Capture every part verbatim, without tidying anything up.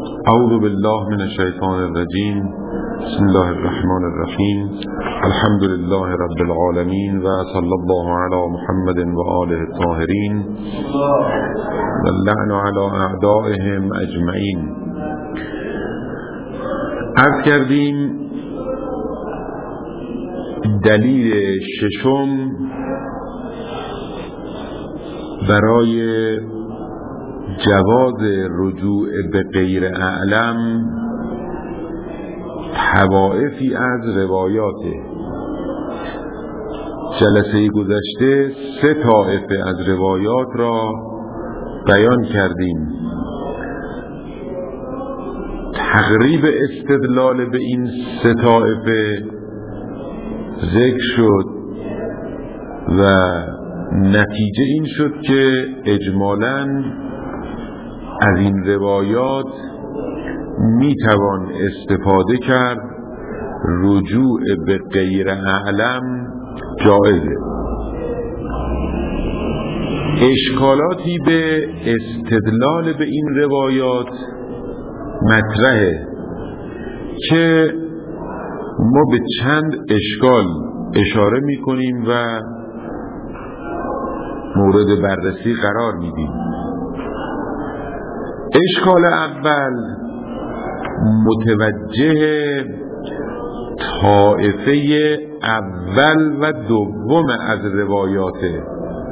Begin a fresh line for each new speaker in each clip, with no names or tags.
اعوذ بالله من الشیطان الرجیم. بسم الله الرحمن الرحیم. الحمد لله رب العالمین و صلی الله علی محمد و آله الطاهرین و اللعن علی اعدائهم اجمعین. عرض کردیم دلیل ششم برای جواز رجوع به غیر اعلم طوائفی از روایاته. جلسه گذشته سه طائفه از روایات را بیان کردیم. تقریب استدلال به این سه طائفه ذکر شد و نتیجه این شد که اجمالاً از این روایات میتوان استفاده کرد، رجوع به غیر اعلم جایزه. اشکالاتی به استدلال به این روایات مطرحه که ما به چند اشکال اشاره میکنیم و مورد بررسی قرار میدیم. اشکال اول متوجه طائفه اول و دوم از روایاته.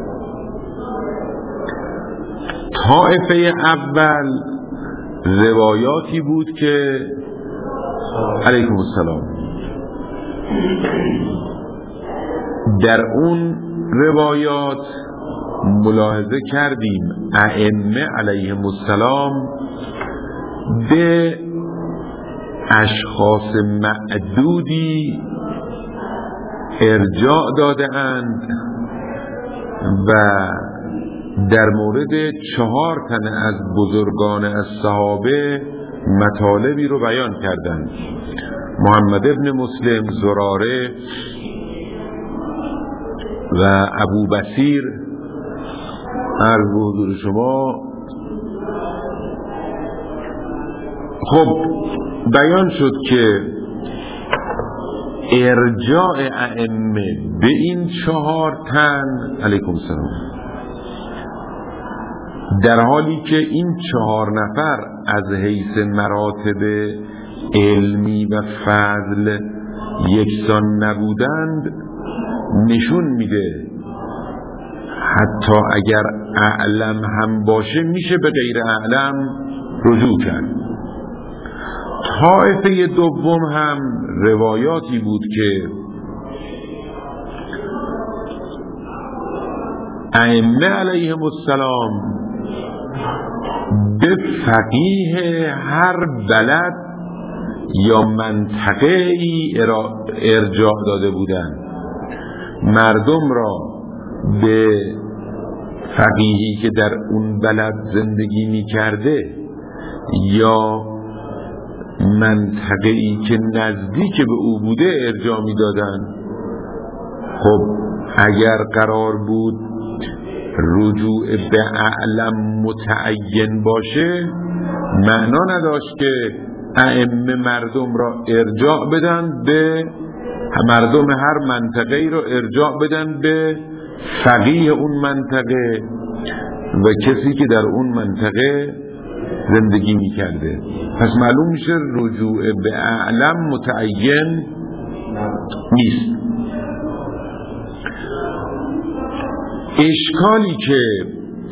طائفه اول روایاتی بود که علیکم السلام در اون روایات ملاحظه کردیم ائمه علیهم السلام به اشخاص معدودی ارجاع داده اند و در مورد چهار تن از بزرگان از صحابه مطالبی رو بیان کردند. محمد ابن مسلم، زراره و ابو بصیر. عرض به حضور شما خب بیان شد که ارجاع ائمه به این چهار تن علیکم السلام در حالی که این چهار نفر از حیث مراتب علمی و فضل یکسان نبودند نشون میده حتی اگر اعلم هم باشه میشه به غیر اعلم رجوع کرد. طائفه دوم هم روایاتی بود که ائمه علیهم السلام به فقیه هر بلد یا منطقه ای ارجاع داده بودند. مردم را به فقیهی که در اون بلد زندگی می کرده یا منطقه‌ای که نزدیک به او بوده ارجاع می دادن. خب اگر قرار بود رجوع به اعلم متعین باشه معنا نداشت که ائمه مردم را ارجاع بدن به مردم هر منطقه ای را ارجاع بدن به فقیه اون منطقه و کسی که در اون منطقه زندگی می کرده. پس معلوم میشه رجوع به اعلم متعین نیست. اشکالی که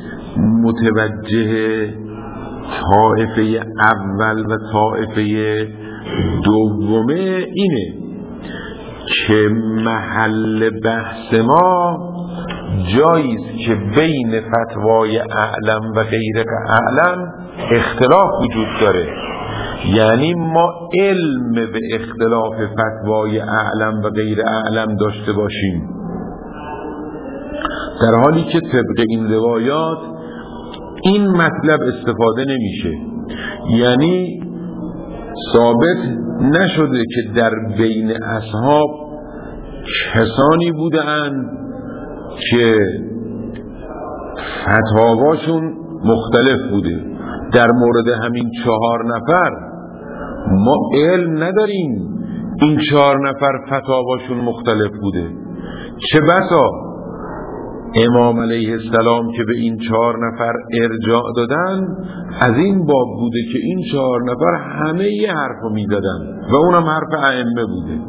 متوجه طائفه اول و طائفه دومه اینه که محل بحث ما جاییست که بین فتوای اعلم و غیر اعلم اختلاف وجود داره. یعنی ما علم به اختلاف فتوای اعلم و غیر اعلم داشته باشیم، در حالی که طبق این روایات این مطلب استفاده نمیشه. یعنی ثابت نشده که در بین اصحاب کسانی بودند که فتاواشون مختلف بوده. در مورد همین چهار نفر ما علم نداریم این چهار نفر فتاواشون مختلف بوده. چه بسا امام علیه السلام که به این چهار نفر ارجاع دادن از این باب بوده که این چهار نفر همه یه حرف رو می دادن و اونم حرف ائمه بوده.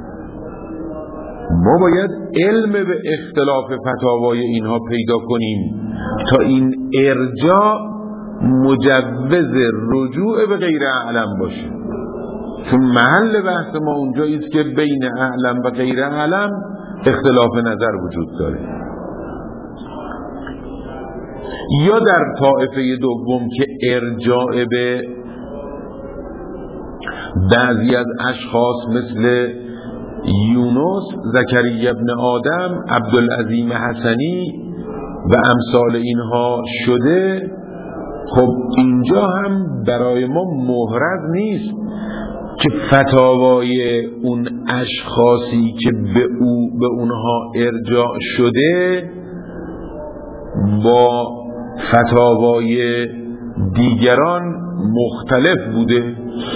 ما باید علم به اختلاف فتاوای اینها پیدا کنیم تا این ارجاع مجوز رجوع به غیر اعلم باشه، چون محل بحث ما اونجایی است که بین اعلم و غیر اعلم اختلاف نظر وجود داره. یا در طائفه دوم که ارجاع به بعضی از اشخاص مثل یونس، زکریا ابن آدم، عبدالعظیم حسنی و امثال اینها شده، خب اینجا هم برای ما محرز نیست که فتاوای اون اشخاصی که به او به اونها ارجاع شده با فتاوای دیگران مختلف بوده.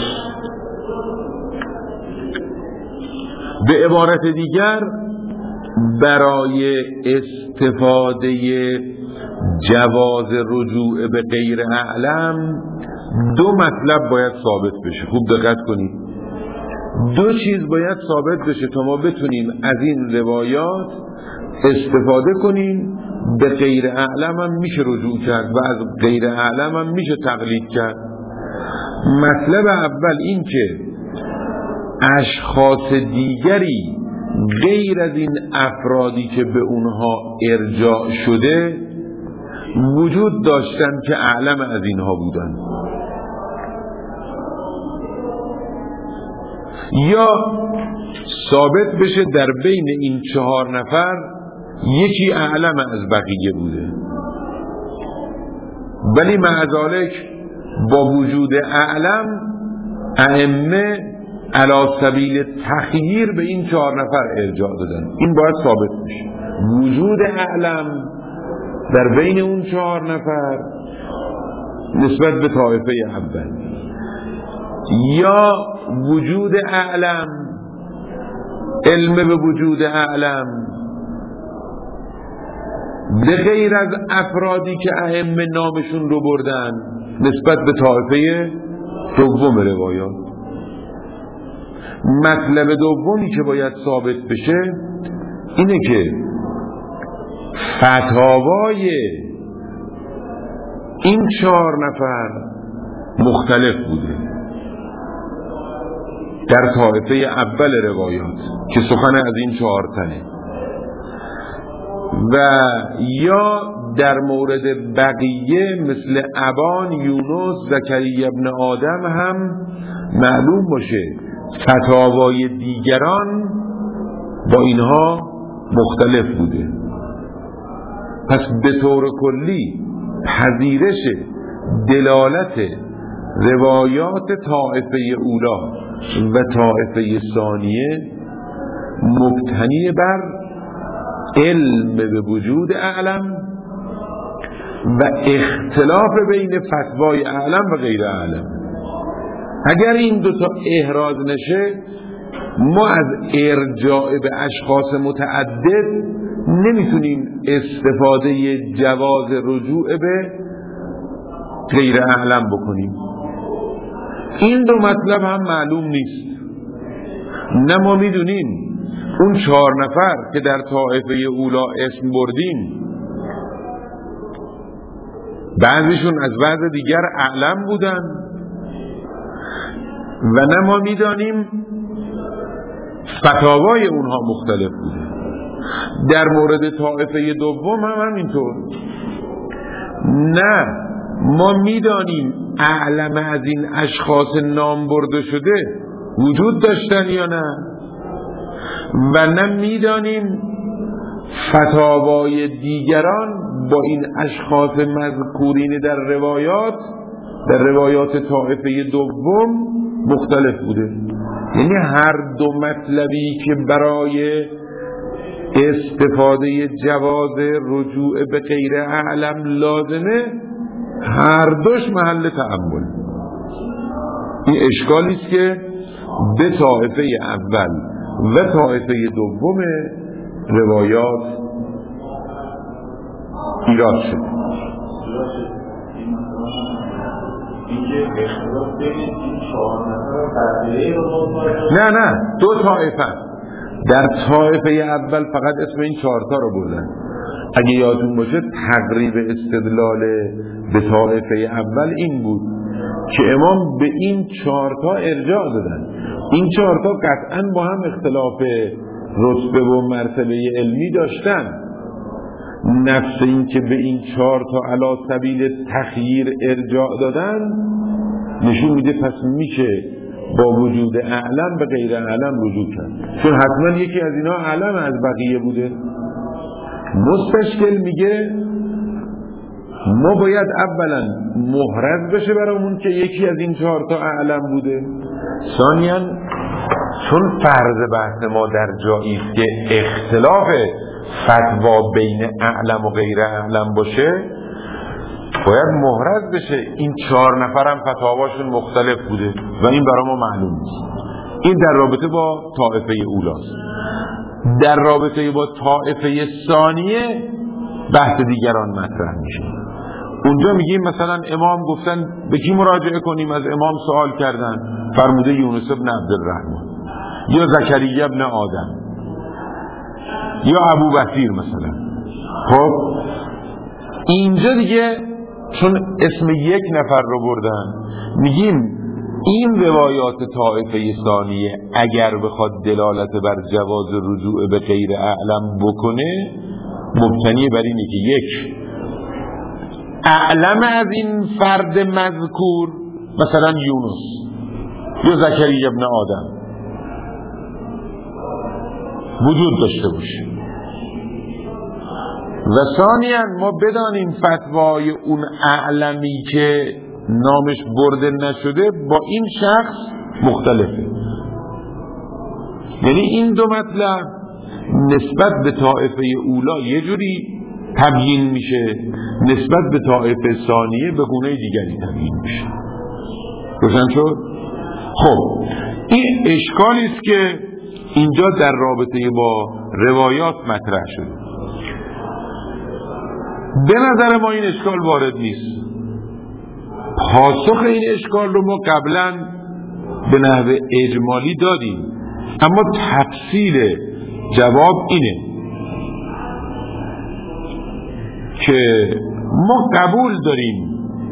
به عبارت دیگر برای استفاده جواز رجوع به غیر اعلم دو مطلب باید ثابت بشه. خوب دقت کنید، دو چیز باید ثابت بشه تا ما بتونیم از این روایات استفاده کنیم. به غیر اعلم هم میشه رجوع کرد و از غیر اعلم هم میشه تقلید کرد. مطلب اول این که اشخاص دیگری غیر از این افرادی که به اونها ارجاع شده وجود داشتن که اعلم از اینها بودن، یا ثابت بشه در بین این چهار نفر یکی اعلم از بقیه بوده، ولی مع ذالک با وجود اعلم ائمه علی سبیل تخییر به این چهار نفر ارجاع دادن. این باید ثابت بشه، وجود اعلم در بین اون چهار نفر نسبت به طائفه اول، یا وجود اعلم، علم به وجود اعلم به غیر از افرادی که ائمه نامشون رو بردن نسبت به طائفه دوم روایات. مطلب دومی که باید ثابت بشه اینه که فتاوای این چهار نفر مختلف بوده در طائفه اول روایات که سخن از این چهار تنه، و یا در مورد بقیه مثل ابان، یونس، زکریا ابن آدم هم معلوم باشه فتاوای دیگران با اینها مختلف بوده. پس به طور کلی پذیرش دلالت روایات طائفه اولا و طائفه ثانیه مبتنی بر علم به وجود اعلم و اختلاف بین فتوای اعلم و غیر اعلم. اگر این دو تا احراز نشه ما از ارجاع به اشخاص متعدد نمیتونیم استفاده جواز رجوع به غیر اعلم بکنیم. این دو مطلب هم معلوم نیست. نه ما میدونیم اون چهار نفر که در طائفه اولا اسم بردیم بعضیشون از بعض دیگر اعلم بودن، و نه ما میدانیم فتاوای اونها مختلف بوده. در مورد طائفه دوم هم همینطور، نه ما میدانیم اعلم از این اشخاص نام برده شده وجود داشتن یا نه، و نه میدانیم فتاوای دیگران با این اشخاص مذکورین در روایات در روایات طائفه دوم مختلف بوده. یعنی هر دو مطلبی که برای استفاده جواز رجوع به غیر اعلم لازمه هر دوش محل تأمل. این اشکالی است که به طائفه اول و طائفه دوم روایات ایراد شد. نه نه دو طائفه. در طائفه اول فقط اسم این چهارتا رو بردن. اگه یادتون باشه تقریب استدلال به طائفه اول این بود که امام به این چهارتا ارجاع دادن. این چهارتا قطعا با هم اختلاف رتبه و مرتبه علمی داشتن. نفس این که به این چهارتا علی سبیل تخییر ارجاع دادن نشون میده پس میشه با وجود اعلم به غیر اعلم رجوع کرد، چون حتما یکی از اینا اعلم از بقیه بوده. مستشکل میگه ما باید اولا محرز بشه برامون که یکی از این چهار تا اعلم بوده. ثانیاً چون فرض بحث ما در جایی که اختلاف فتوا بین اعلم و غیر اعلم باشه باید محرز بشه این چهار نفر هم فتاواشون مختلف بوده و این برای ما معلوم نیست. این در رابطه با طائفه اولاست. در رابطه با طائفه ثانیه بحث دیگران مطرح میشه. اونجا میگیم مثلا امام گفتن به کی مراجعه کنیم، از امام سوال کردن، فرموده یونس ابن عبدالرحمن یا زکریا ابن آدم یا ابو بصیر مثلا. خب اینجا دیگه چون اسم یک نفر رو بردن میگیم این روایات طائفه ثانیه اگر بخواد دلالت بر جواز رجوع به غیر اعلم بکنه مبتنی بر اینه که یک اعلم از این فرد مذکور مثلا یونس یا زکریا ابن آدم وجود داشته باشه و ثانیاً ما بدانیم فتوای اون اعلمی که نامش برده نشده با این شخص مختلفه. یعنی این دو مطلب نسبت به طائفه اولا یه جوری تبیین میشه، نسبت به طائفه ثانیه به گونه دیگری تبیین میشه. روشن شد؟ خب این اشکالی است که اینجا در رابطه با روایات مطرح شده. به نظر ما این اشکال وارد نیست. پاسخ این اشکال رو ما قبلا به نحو اجمالی دادیم، اما تفصیل جواب اینه که ما قبول داریم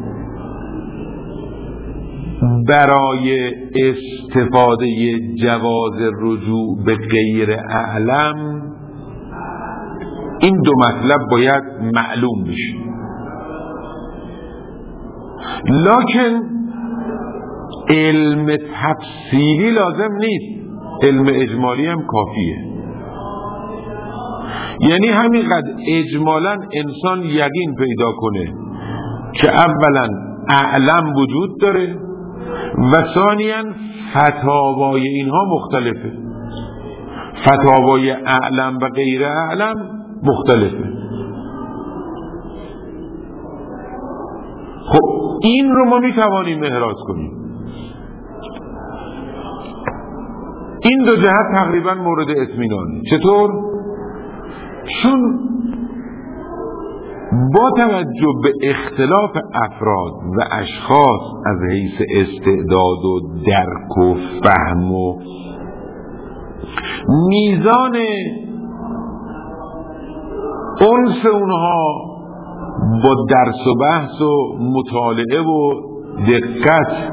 برای استفاده جواز رجوع به غیر اعلم این دو مطلب باید معلوم بشه، لکن علم تفصیلی لازم نیست، علم اجمالی هم کافیه. یعنی همینقدر اجمالا انسان یقین پیدا کنه که اولا اعلم وجود داره و ثانیاً فتاوای اینها مختلفه، فتاوای اعلم و غیر اعلم مختلفه. خب این رو ما میتوانیم احراز کنیم. این دو جهت تقریبا مورد اطمینانه. چطور؟ چون با توجه به اختلاف افراد و اشخاص از حیث استعداد و درک و فهم و میزان انس اونها با درس و بحث و مطالعه و دقت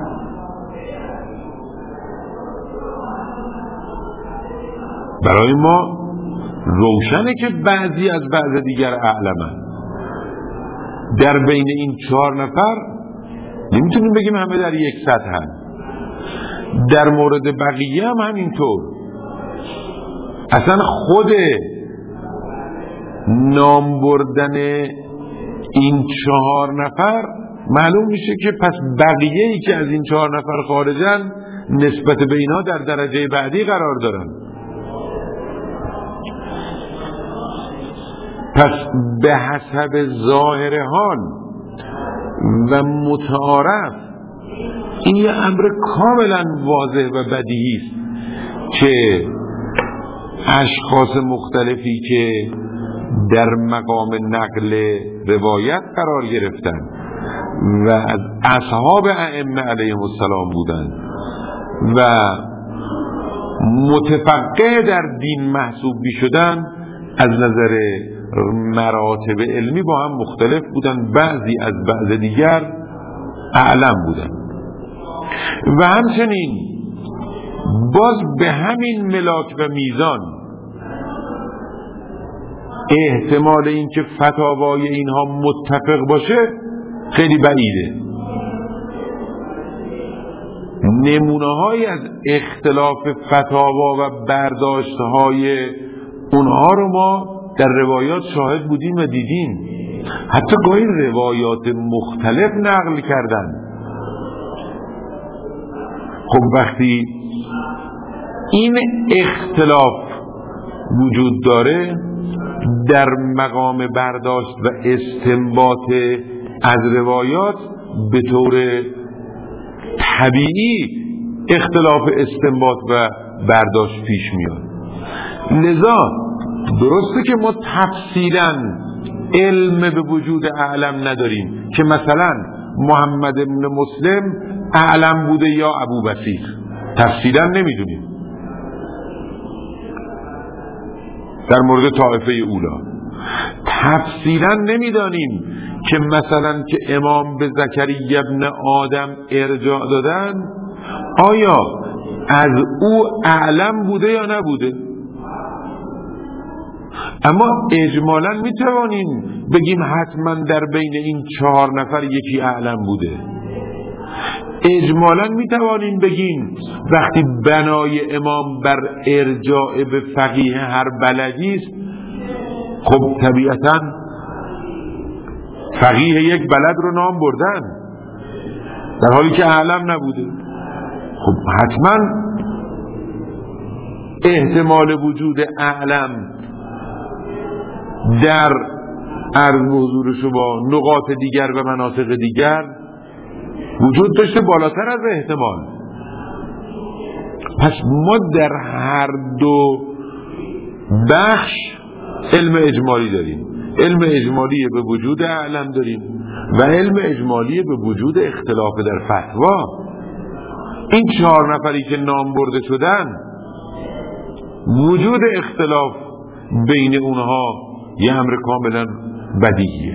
برای ما روشنه که بعضی از بعض دیگر اعلمن. در بین این چهار نفر نمیتونیم بگیم همه در یک سطح هم. در مورد بقیه هم همینطور. اصلا خود نام بردن این چهار نفر معلوم میشه که پس بقیه ای که از این چهار نفر خارجن نسبت به اینا در درجه بعدی قرار دارن. پس به حسب ظاهر حال و متعارف، این یه امر کاملا واضح و بدیهی است که اشخاص مختلفی که در مقام نقل روایت قرار گرفتن و از اصحاب ائمه علیهم السلام بودند و متفقه در دین محسوب می شدن، از نظر مراتب علمی با هم مختلف بودن، بعضی از بعض دیگر اعلم بودن. و همچنین باز به همین ملاک و میزان احتمال اینکه فتاوای اینها متفق باشه خیلی بعیده. نمونه‌هایی از اختلاف فتاوا و برداشت‌های اونها رو ما در روایات شاهد بودیم و دیدیم. حتی گاهی روایات مختلف نقل کردن. خب وقتی این اختلاف وجود داره در مقام برداشت و استنباط از روایات، به طور طبیعی اختلاف استنباط و برداشت پیش میاد. لذا درسته که ما تفصیلا علم به وجود اعلم نداریم که مثلا محمد بن مسلم اعلم بوده یا ابو بصیر، تفصیلا نمیدونیم. در مورد طائفه اولا تفصیلا نمیدانیم که مثلا که امام به زکریا ابن آدم ارجاع دادن آیا از او اعلم بوده یا نبوده. اما اجمالا میتوانیم بگیم حتما در بین این چهار نفر یکی اعلم بوده. اجمالا میتوانیم بگیم وقتی بنای امام بر ارجاع به فقیه هر بلدی است، خب طبیعتا فقیه یک بلد رو نام بردن در حالی که اعلم نبوده. خب حتما احتمال وجود اعلم در عرض حضور شما نقاط دیگر و مناطق دیگر وجود داشته بالاتر از احتمال. پس ما در هر دو بخش علم اجمالی داریم. علم اجمالی به وجود اعلم داریم و علم اجمالی به وجود اختلاف در فتوا. این چهار نفری که نام برده شدن، وجود اختلاف بین اونها یه امر کاملا بدیهیه.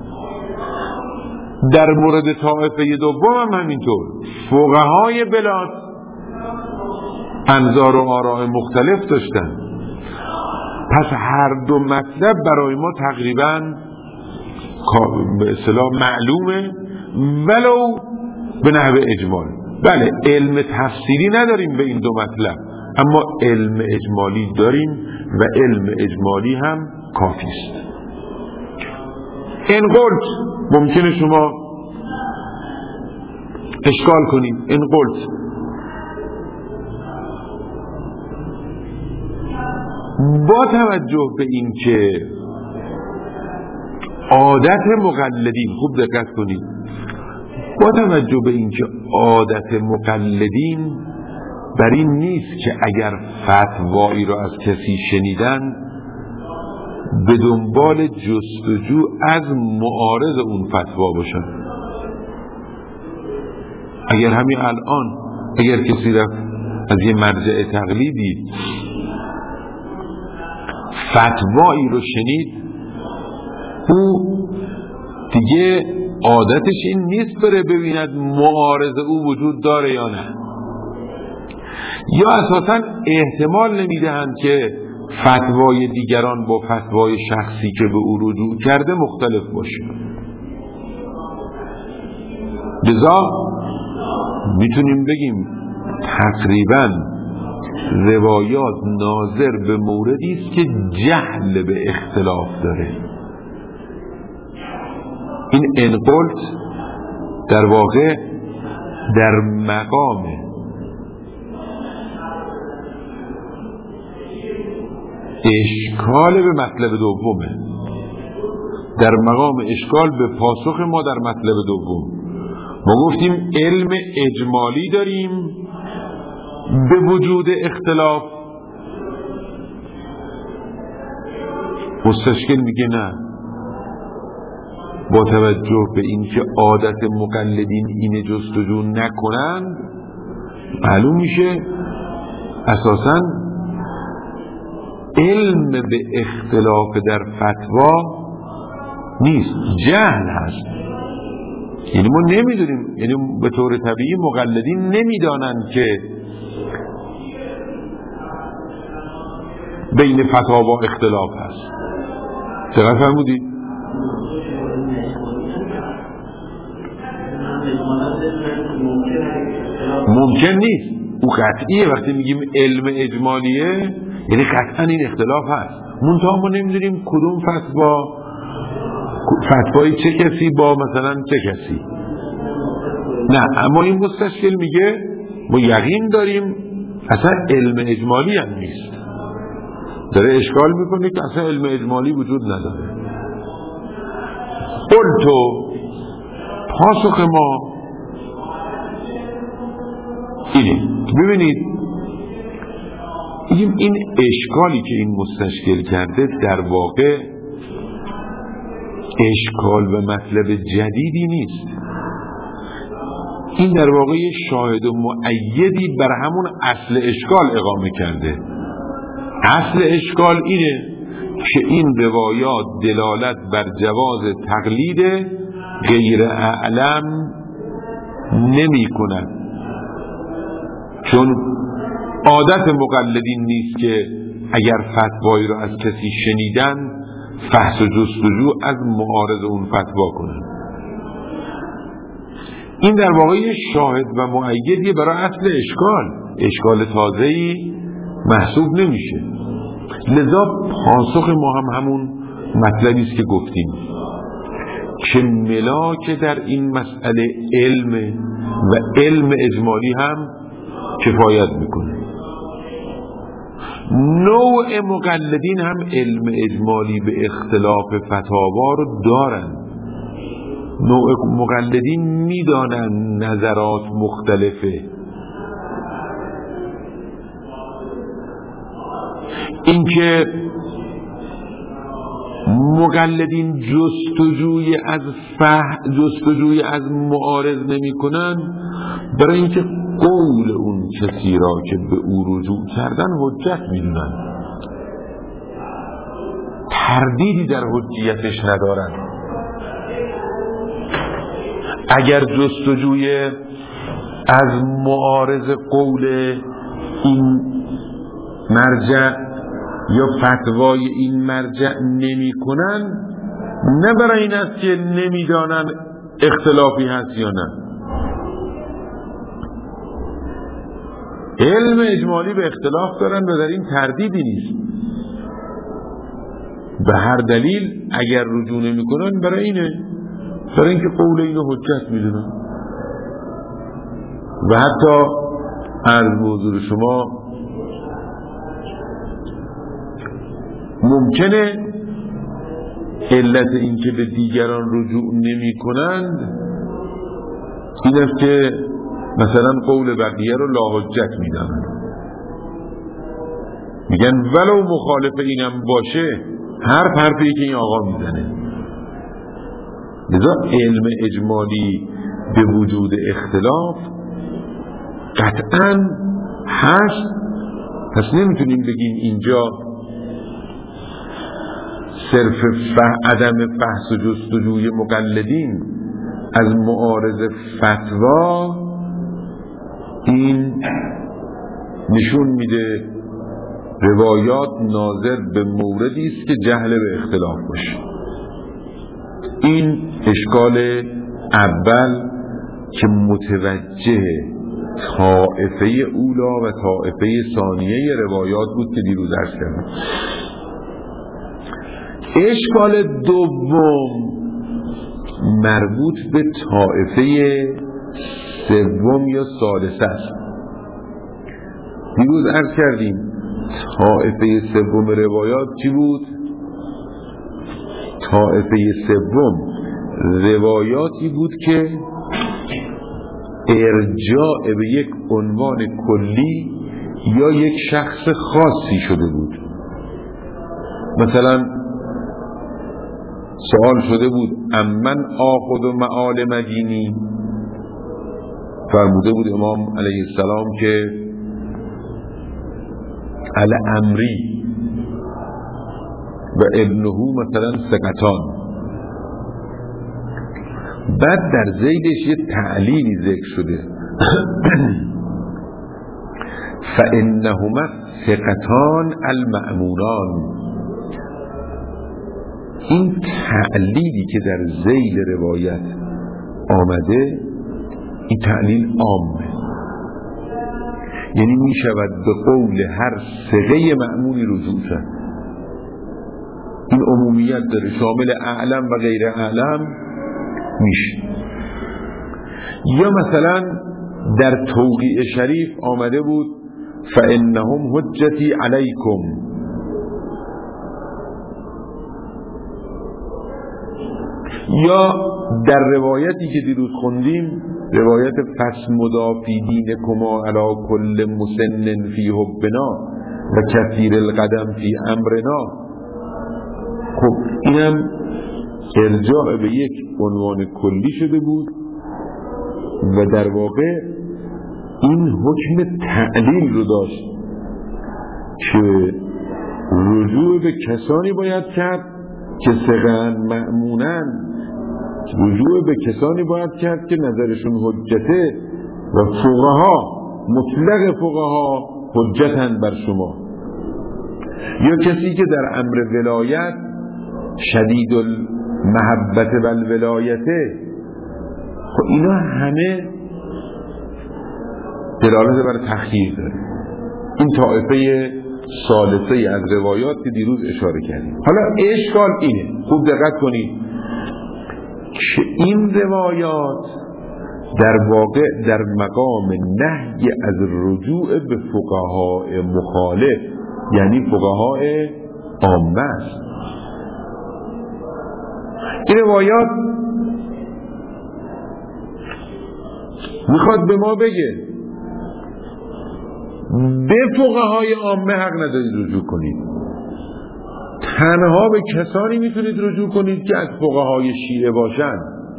در مورد طائفه دوم هم همینطور. فقهای بلاد انظار و آراء مختلف داشتن. پس هر دو مطلب برای ما تقریبا به اصطلاح معلومه، ولو به نحو اجمال. بله علم تفسیری نداریم به این دو مطلب، اما علم اجمالی داریم و علم اجمالی هم کافی است. این قلت ممکنه شما اشکال کنید. این قلت با توجه به این که عادت مقلدین، خوب دقت کنید، با توجه به این که عادت مقلدین بر این نیست که اگر فتوایی را از کسی شنیدن به دنبال جستجو از معارض اون فتوا باشن. اگر همین الان اگر کسی رفت از یه مرجع تقلیدی فتوایی رو شنید، او دیگه عادتش این نیست بره ببیند معارض او وجود داره یا نه، یا اساساً احتمال نمیدهند که فتوای دیگران با فتوای شخصی که به او رجوع کرده مختلف باشه. لذا میتونیم بگیم تقریباً روایات ناظر به موردی است که جهل به اختلاف داره. این انقلت در واقع در مقام اشکال به مطلب دومه. در مقام اشکال به پاسخ ما در مطلب دوم. ما گفتیم علم اجمالی داریم به وجود اختلاف. مستشکل میگه نه، با توجه به اینکه عادت مقلدین اینه جستجو نکنند، معلوم میشه اساساً علم به اختلاف در فتوا نیست، جهل هست. یعنی ما نمیدونیم، یعنی به طور طبیعی مقلدین نمیدانند که بین فتاوا اختلاف هست. دقیق فرمودید؟ ممکن نیست، او قطعیه. وقتی میگیم علم اجمالیه یعنی قطعا این اختلاف هست، منتها ما نمیدونیم کدوم فتوا، فتوای چه کسی با مثلا چه کسی. نه، اما این مستشکل میگه ما یقین داریم اصلا علم اجمالی هم نیست. داره اشکال میکنه که اصلا علم اجمالی وجود نداره. قلتو، پاسخ ما اینه. ببینید این این اشکالی که این مستشکل کرده در واقع اشکال و مطلب جدیدی نیست. این در واقع شاهد و مؤیدی بر همون اصل اشکال اقامه کرده. اصل اشکال اینه که این روایات دلالت بر جواز تقلید غیر اعلم نمی کند، چون عادت مقلدین نیست که اگر فتوایی را از کسی شنیدن فحص و جستجو از معارض اون فتوا کنند. این در واقع شاهد و مؤیدی برای اصل اشکال، اشکال تازه‌ای محسوب نمیشه. لذا پاسخ ما هم همون مطلبی است که گفتیم که ملاک در این مسئله علم و علم اجمالی هم کفایت میکنه. نوع مقلدین هم علم اجمالی به اختلاف فتاوا رو دارن. نوع مقلدین میدانن نظرات مختلفه. اینکه مقلدین جستجوی از فهم جستجوی از معارض نمی کنن برای اینکه قول اون کسی را که به او رجوع کردن حجت میدونن، تردیدی در حجیتش ندارن. اگر جستجوی از معارض قول این مرجع یا فتوای این مرجع نمی کنن، نه برای این است که نمیدانن اختلافی هست یا نه. علم اجمالی به اختلاف دارن و در این تردیدی نیست. به هر دلیل اگر رجوع نمی کنن برای اینه، برای اینکه قول اینو حجت میدونن. و حتی از موضوع شما ممکنه علت این که به دیگران رجوع نمی کنند این است که مثلا قول بقیه رو لاحجت میدن، میگن ولو مخالف اینم باشه هر حرفی که این آقا میزنه. لذا علم اجمالی به وجود اختلاف قطعا هست. پس نمیتونیم بگیم اینجا صرف فه... عدم فحص و جستجوی مقلدین از معارض فتوا این نشون میده روایات ناظر به موردی است که جهل به اختلاف باشه. این اشکال اول که متوجه طائفه اولا و طائفه ثانیه روایات بود که دیروز عرض کردم. اشکال دوم مربوط به طائفه سوم یا ثالثه است. دیروز عرض کردیم طائفه سوم روایات چی بود؟ طائفه سوم روایاتی بود که ارجاع به یک عنوان کلی یا یک شخص خاصی شده بود. مثلا سوال شده بود امن آخذ و معال مدینی، فرموده بود امام علیه السلام که الامری و ابنه مثلا ثقتان. بعد در زیدش یه تعلیلی ذکر شده فانهما ثقتان المأمونان. این تعلیلی که در ذیل روایت آمده این تعلیل عامه، یعنی می شود به قول هر ثقه مأمونی رجوع کرد. این عمومیت داره، شامل اعلم و غیر اعلم میشه. یا مثلا در توقیع شریف آمده بود فانهم حجتی علیکم، یا در روایتی که دیروز خوندیم، روایت فَاسْمُدَا فِی دِینِکُمَا عَلیٰ کُلِّ مُسَنٍ فِی حُبِّنَا و کثیر القدم فی امرنا. خب اینم ارجاع به یک عنوان کلی شده بود و در واقع این حکم تعلیل رو داشت که رجوع به کسانی باید کرد که ثقه‌اند مأمونند، رجوع به کسانی باید کرد که نظرشون حجته و فقها مطلق فقها حجتند بر شما، یا کسی که در امر ولایت شدید المحبت و الولایته. خب اینا همه دلالت بر تخییر داره. این طائفه ثالثه از روایات که دیروز اشاره کردیم. حالا اشکال اینه، خوب دقت کنید که این روایات در واقع در مقام نهی از رجوع به فقهای مخالف، یعنی فقهای عامه است. این روایات میخواد به ما بگه به فقهای عامه حق ندارید رجوع کنید، تنها به کسانی میتونید رجوع کنید که از فقهای شیعه باشند.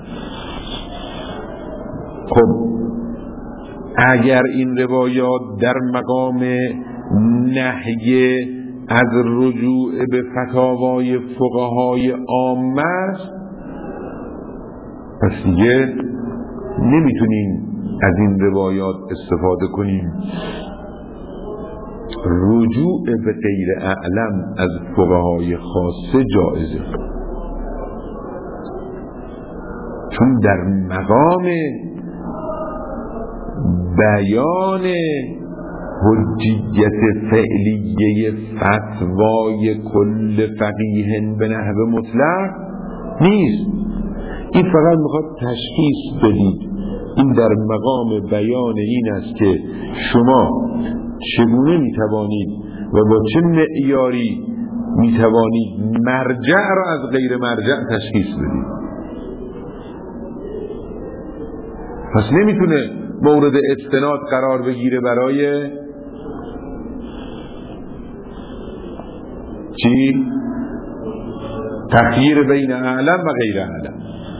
خب اگر این روایات در مقام نهی از رجوع به فتاوای فقهای عامه است، پس دیگه نمیتونیم از این روایات استفاده کنیم. رجوع به غیر اعلم از فقهای خاصه جائزه، چون در مقام بیان حجیت فعلیه فتوای کل فقیه به نحو مطلق نیست. این فقط میخواد تشخیص بدید این در مقام بیان این است که شما چگونه میتوانید و با چه معیاری میتوانید مرجع را از غیر مرجع تشخیص بدید. پس نمیتونه مورد استناد قرار بگیره برای چی؟ تغییر بین اعلم و غیر اعلم.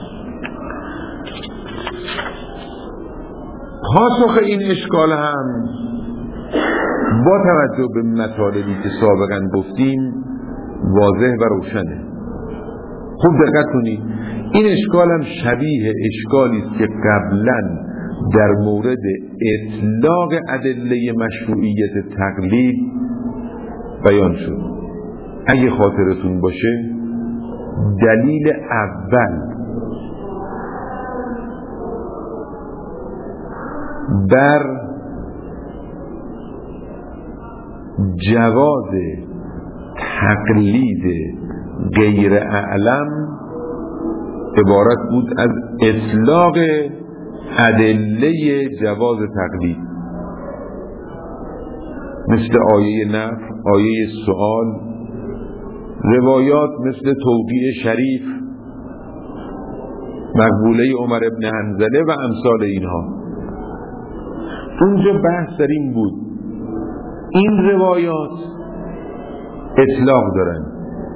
پاسخ این اشکال هم با توجه به مطالبی که سابقا گفتیم واضح و روشنه. خوب دقت کنید، این اشکال هم شبیه اشکالی است که قبلا در مورد اطلاق ادله مشروعیت تقلید بیان شد. اگه خاطرتون باشه دلیل اول بر جواز تقلید غیر اعلم عبارت بود از اطلاق ادله جواز تقلید، مثل آیه نفی، آیه سؤال روایات مثل توقیع شریف، مقبوله عمر ابن حنظله و امثال اینها. اونجا بحث در این بود این روایات اطلاق دارن.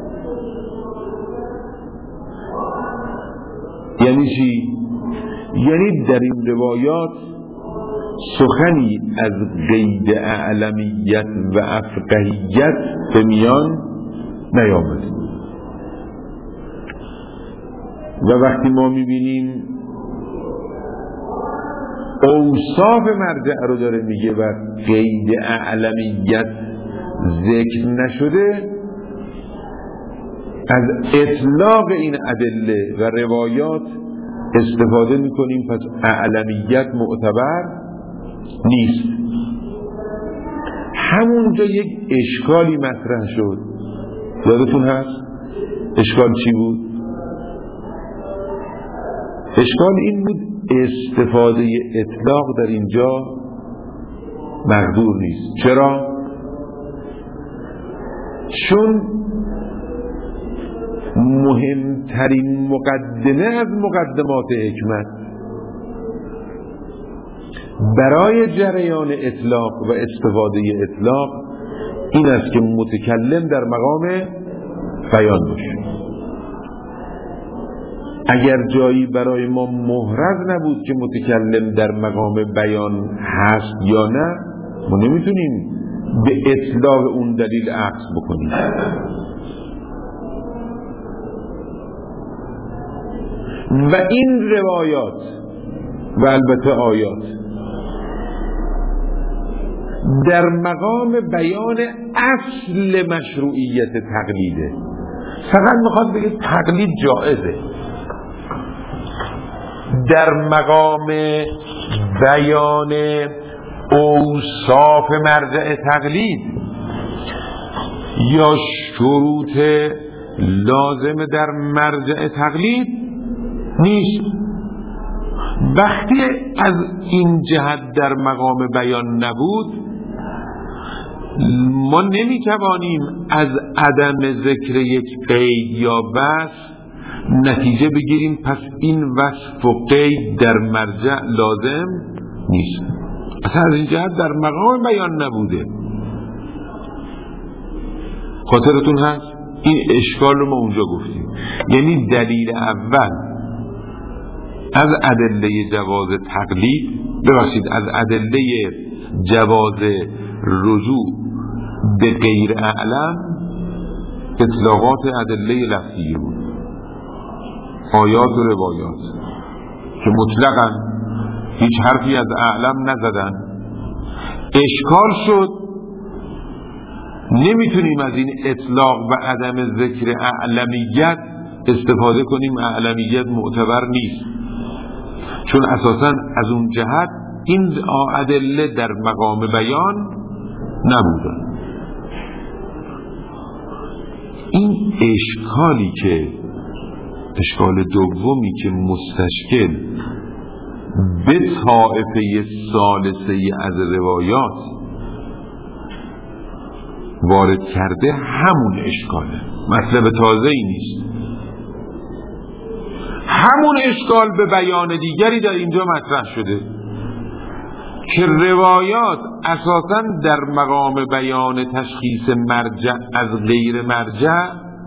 یعنی چی؟ یعنی در این روایات سخنی از قید اعلمیت و افقهیت به میان نیامد. و وقتی ما میبینیم اوصاف مرجع رو داره میگه و قید اعلمیت ذکر نشده، از اطلاق این ادله و روایات استفاده میکنیم پس اعلمیت معتبر نیست. همونجا یک اشکالی مطرح شد، یادتون هست؟ اشکال چی بود؟ اشکال این بود استفاده اطلاق در اینجا مقدور نیست. چرا؟ چون مهمترین مقدمه از مقدمات حکمت برای جریان اطلاق و استفاده اطلاق این است که متکلم در مقام بیان باشه. اگر جایی برای ما محرز نبود که متکلم در مقام بیان هست یا نه، ما نمیتونیم به اطلاق اون دلیل عکس بکنیم. و این روایات و البته آیات در مقام بیان اصل مشروعیت تقلیده. فقط میخواد بگه تقلید جائزه. در مقام بیان اوصاف مرجع تقلید یا شروط لازم در مرجع تقلید نیست. وقتی از این جهت در مقام بیان نبود، ما نمیتوانیم از عدم ذکر یک قید یا وصف نتیجه بگیریم پس این وصف و قید در مرجع لازم نیست. اصلا از این جهت در مقام بیان نبوده. خاطرتون هست؟ این اشکال رو ما اونجا گفتیم. یعنی دلیل اول از ادله جواز تقلید، ببخشید از ادله جواز رجوع به غیر اعلم اطلاقات ادله لفظی بود، آیات و روایات که مطلقاً هیچ حرفی از اعلم نزدن. اشکال شد نمیتونیم از این اطلاق و عدم ذکر اعلمیت استفاده کنیم، اعلمیت معتبر نیست، چون اساساً از اون جهت این ادله در مقام بیان نبودن. این اشکالی که اشکال دومی که مستشکل به طائفه ثالثه از روایات وارد کرده همون اشکاله، مطلب تازه ای نیست. همون اشکال به بیان دیگری در اینجا مطرح شده که روایات اساساً در مقام بیان تشخیص مرجع از غیر مرجع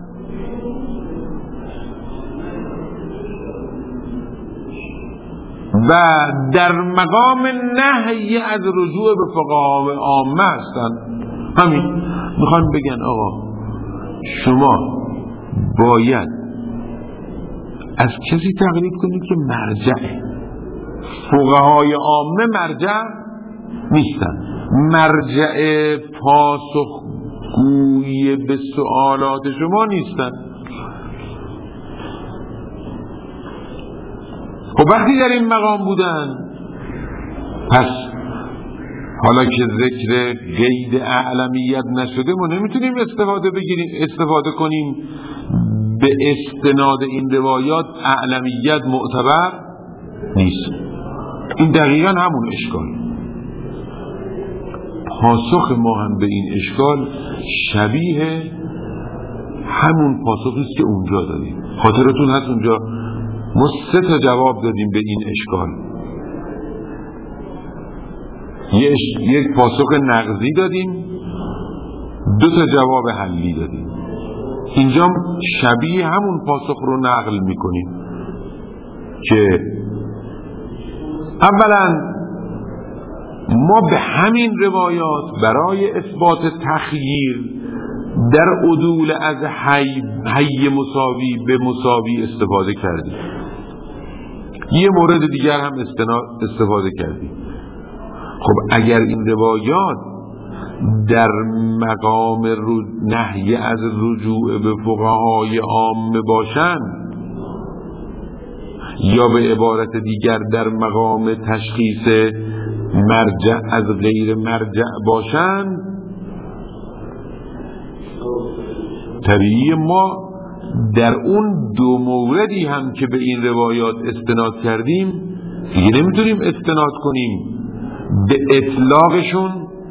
و در مقام نهی از رجوع به فقهای عامه هستن. همین میخوان بگن آقا شما باید از کسی تقلید کنید که مرجعه. فقهای عامه مرجع نیستن، مرجع پاسخگوی به سوالات شما نیستن. خب وقتی در این مقام بودن، پس حالا که ذکر قید اعلمیت نشده ما نمیتونیم استفاده بگیریم استفاده کنیم به استناد این روایات اعلمیت معتبر نیست. این دقیقا همون اشکال. پاسخ ما هم به این اشکال شبیه همون پاسخی است که اونجا دادیم. خاطرتون هست اونجا ما سه تا جواب دادیم به این اشکال. یک پاسخ نقضی دادیم، دو تا جواب حلی دادیم. اینجا شبیه همون پاسخ رو نقل میکنیم که اولا ما به همین روایات برای اثبات تخییر در عدول از حی, حی مساوی به مساوی استفاده کردیم. یه مورد دیگر هم استفاده کردیم. خب اگر این روایات در مقام نهی از رجوع به فقهای عامه باشند یا به عبارت دیگر در مقام تشخیص مرجع از غیر مرجع باشند، طبیعی ما در اون دو موردی هم که به این روایات استناد کردیم دیگه نمیتونیم استناد کنیم به اطلاقشون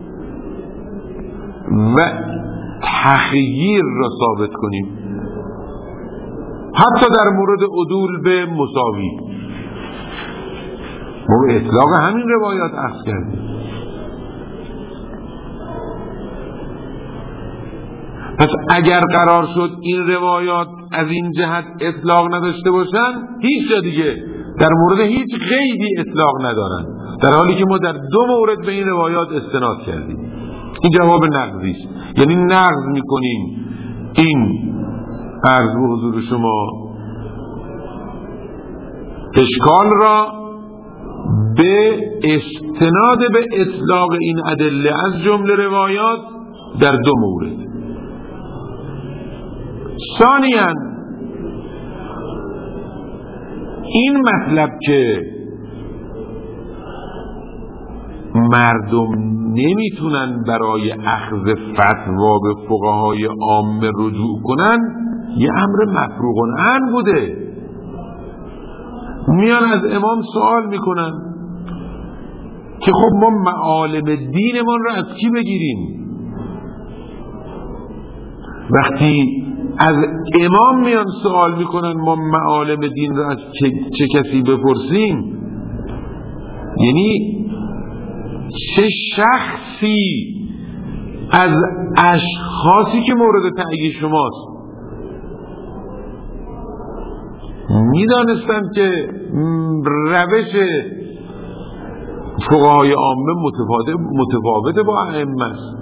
و تخییر را ثابت کنیم، حتی در مورد عدول به مساوی ما به اطلاق همین روایات اخذ کردیم. پس اگر قرار شد این روایات از این جهت اطلاق نداشته باشن، هیچ جا دیگه در مورد هیچ قیدی اطلاق ندارن، در حالی که ما در دو مورد به این روایات استناد کردیم. این جواب نقضی است، یعنی نقض میکنیم این عرض به حضور شما اشکال را به استناد به اطلاق این ادله از جمله روایات در دو مورد. ثانیاً این مطلب که مردم نمیتونن برای اخذ فتوا به فقهای عامه رجوع کنن یه امر مفروغ عنه بوده. میان از امام سوال میکنن که خب ما معالم دینمون رو از کی بگیریم؟ وقتی از امام میان سوال میکنن ما معالم دین رو از چه, چه کسی بپرسیم، یعنی چه شخصی از اشخاصی که مورد تأیید شماست میدانستند که روش فقهای عامه متفاوت با ائمه است.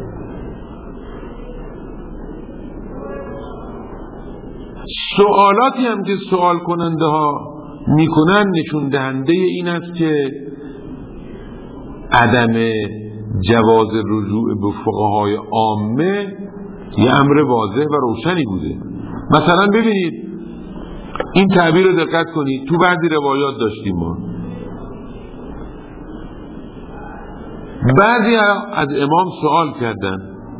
سوالاتی هم که سوال کننده ها میکنن نشون دهنده این است که عدم جواز رجوع به فقهای عامه یه امر واضح و روشنی بوده. مثلا ببینید این تعبیر رو دقت کنید، تو بعضی روایات داشتیم ما بعضی از امام سوال کردن،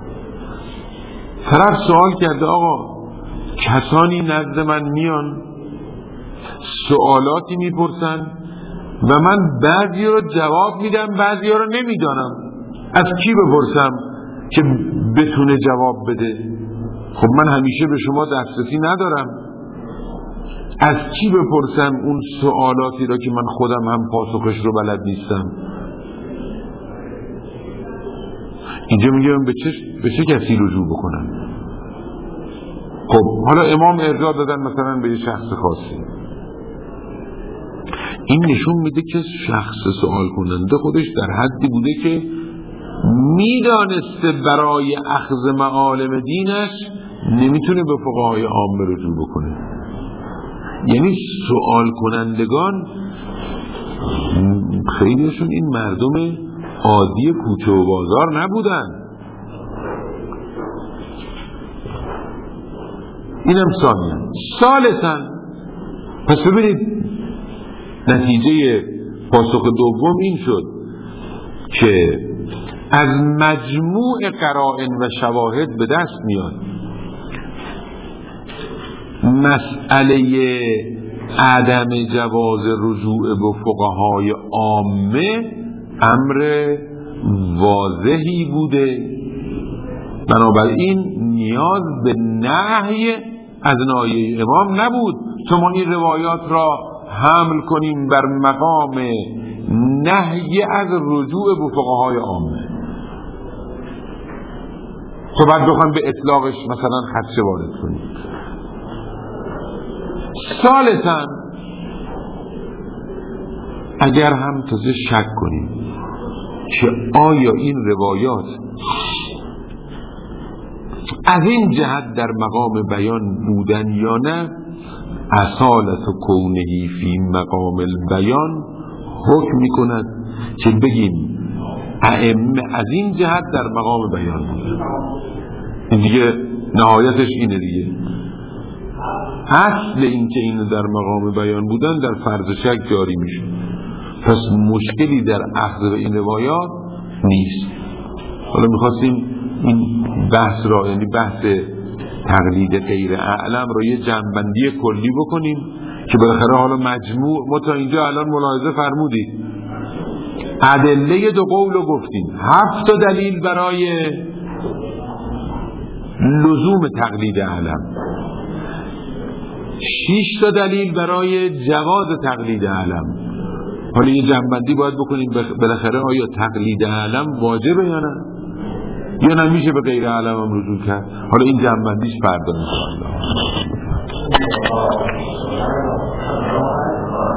طرف سوال کرده آقا کسانی نزد من میان سوالاتی میپرسن و من بعضی رو جواب میدم بعضی رو نمیدانم، از کی بپرسم که بتونه جواب بده؟ خب من همیشه به شما دسترسی ندارم، از کی بپرسم اون سوالاتی رو که من خودم هم پاسخش رو بلد نیستم؟ اینجا میگم به چه به چه کسی رجوع بکنم؟ خب حالا امام ارجاع دادن مثلا به یه شخص خاصی، این نشون میده که شخص سوال کننده خودش در حدی بوده که میدانسته برای اخذ معالم دینش نمیتونه به فقهای عامه رجوع بکنه. یعنی سوال کنندگان خیلیشون این مردم عادی کوچه و بازار نبودن. اینم ثانیاً. ثالثاً پس ببینید نتیجه پاسخ دوم این شد که از مجموع قرائن و شواهد به دست میاد مسئله عدم جواز رجوع به فقهای عامه امر واضحی بوده بنابراین نیاز به نهی از ناحیه امام نبود شما این روایات را حمل کنیم بر مقام نهی از رجوع به فقهای عامه. خب بعد بخوایم به اطلاقش مثلا خدشه وارد کنیم. ثالثاً اگر هم تازه شک کنیم که آیا این روایات از این جهت در مقام بیان بودن یا نه، اصالت و کونهی فی مقام البیان حکم می کند که بگیم ائمه از این جهت در مقام بیان بودن. این دیگه نهایتش اینه دیگه. اصل این که اینو در مقام بیان بودن در فرض شک جاری میشه. پس مشکلی در اخذ به این روایات نیست. حالا میخواستیم این بحث را، یعنی بحث تقلید غیر اعلم را یه جنبندی کلی بکنیم که بالاخره حالا مجموع ما تا اینجا الان ملاحظه فرمودید ادله دو قول رو گفتیم، هفت تا دلیل برای لزوم تقلید اعلم، شش تا دلیل برای جواز تقلید اعلم. حالا یه جنبندی باید بکنیم بالاخره آیا تقلید اعلم واجبه یا نه، یا نمیشه به غیر اعلم هم رجوع کرد. حالا این جنبندیش فردا میشه.